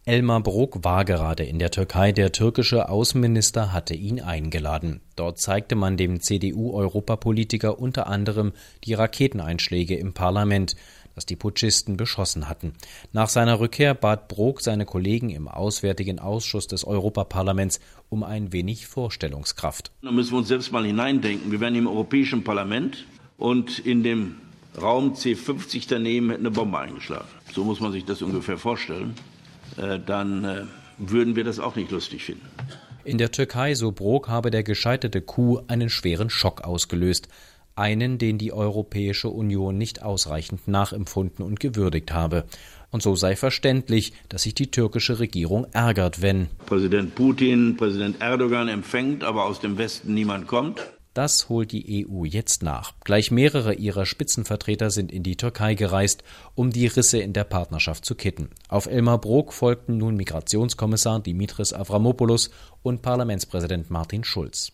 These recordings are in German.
Elmar Brok war gerade in der Türkei. Der türkische Außenminister hatte ihn eingeladen. Dort zeigte man dem CDU-Europapolitiker unter anderem die Raketeneinschläge im Parlament, das die Putschisten beschossen hatten. Nach seiner Rückkehr bat Brok seine Kollegen im Auswärtigen Ausschuss des Europaparlaments um ein wenig Vorstellungskraft. Da müssen wir uns selbst mal hineindenken. Wir wären im Europäischen Parlament und in dem Raum C50 daneben hätte eine Bombe eingeschlagen. So muss man sich das ungefähr vorstellen. Dann würden wir das auch nicht lustig finden. In der Türkei, so Brok, habe der gescheiterte Coup einen schweren Schock ausgelöst. Einen, den die Europäische Union nicht ausreichend nachempfunden und gewürdigt habe. Und so sei verständlich, dass sich die türkische Regierung ärgert, wenn Präsident Putin, Präsident Erdogan empfängt, aber aus dem Westen niemand kommt. Das holt die EU jetzt nach. Gleich mehrere ihrer Spitzenvertreter sind in die Türkei gereist, um die Risse in der Partnerschaft zu kitten. Auf Elmar Brok folgten nun Migrationskommissar Dimitris Avramopoulos und Parlamentspräsident Martin Schulz.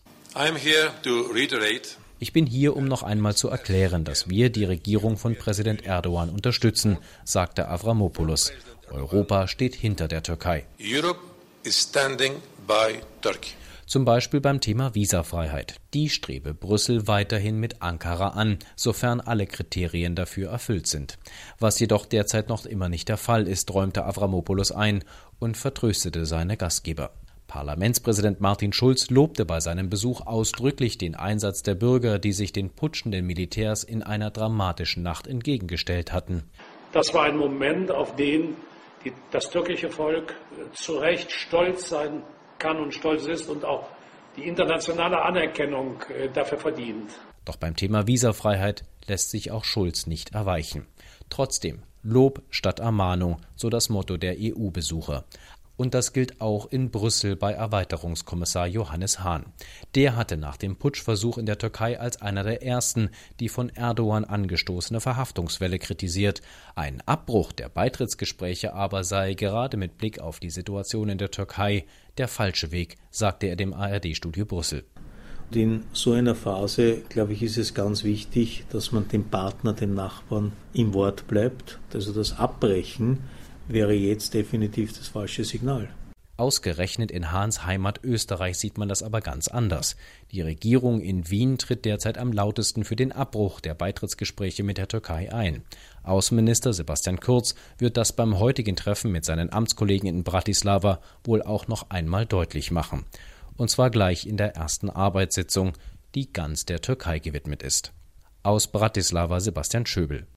Ich bin hier, um noch einmal zu erklären, dass wir die Regierung von Präsident Erdogan unterstützen, sagte Avramopoulos. Europa steht hinter der Türkei. Europe is standing by Turkey. Zum Beispiel beim Thema Visafreiheit. Die strebe Brüssel weiterhin mit Ankara an, sofern alle Kriterien dafür erfüllt sind. Was jedoch derzeit noch immer nicht der Fall ist, räumte Avramopoulos ein und vertröstete seine Gastgeber. Parlamentspräsident Martin Schulz lobte bei seinem Besuch ausdrücklich den Einsatz der Bürger, die sich den putschenden Militärs in einer dramatischen Nacht entgegengestellt hatten. Das war ein Moment, auf den das türkische Volk zu Recht stolz sein kann und stolz ist und auch die internationale Anerkennung dafür verdient. Doch beim Thema Visafreiheit lässt sich auch Schulz nicht erweichen. Trotzdem Lob statt Ermahnung, so das Motto der EU-Besucher. Und das gilt auch in Brüssel bei Erweiterungskommissar Johannes Hahn. Der hatte nach dem Putschversuch in der Türkei als einer der ersten die von Erdogan angestoßene Verhaftungswelle kritisiert. Ein Abbruch der Beitrittsgespräche aber sei gerade mit Blick auf die Situation in der Türkei der falsche Weg, sagte er dem ARD-Studio Brüssel. In so einer Phase, glaube ich, ist es ganz wichtig, dass man dem Partner, dem Nachbarn im Wort bleibt. Also das Abbrechen wäre jetzt definitiv das falsche Signal. Ausgerechnet in Hahns Heimat Österreich sieht man das aber ganz anders. Die Regierung in Wien tritt derzeit am lautesten für den Abbruch der Beitrittsgespräche mit der Türkei ein. Außenminister Sebastian Kurz wird das beim heutigen Treffen mit seinen Amtskollegen in Bratislava wohl auch noch einmal deutlich machen. Und zwar gleich in der ersten Arbeitssitzung, die ganz der Türkei gewidmet ist. Aus Bratislava Sebastian Schöbel.